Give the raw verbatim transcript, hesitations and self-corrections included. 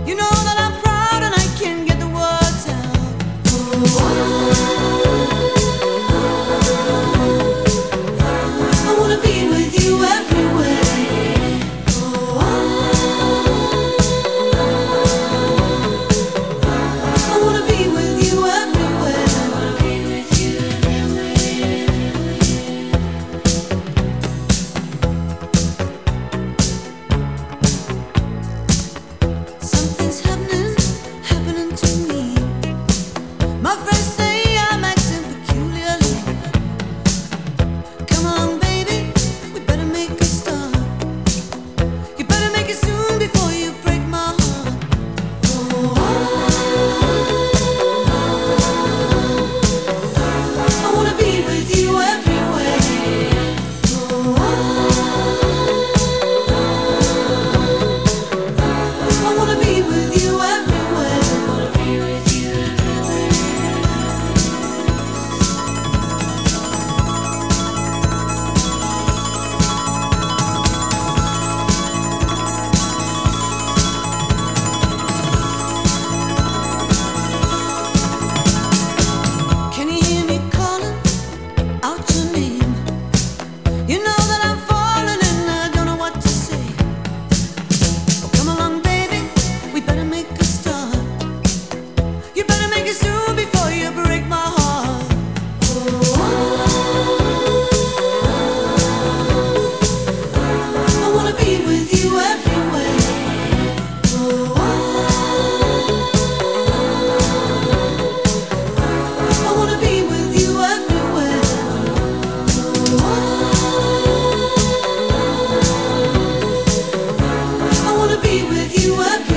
You know that I'm proud and I can't get the words out. I wanna be with you everywhere. I wanna be with you everywhere. Something's happening, happening to me. My friends say I'm acting peculiarly. Come along, baby, we better make a start. You better make it soon before you break my heart. I wanna be with you everywhere. I wanna be with you everywhere. Can you hear me calling out your name? You know that I'm falling and I don't know what to say. Oh, come along, baby, we better make a start. You better make it soon before you break my heart. I wanna be with you everywhere. I wanna be with you everywhere. I wanna be with you everywhere.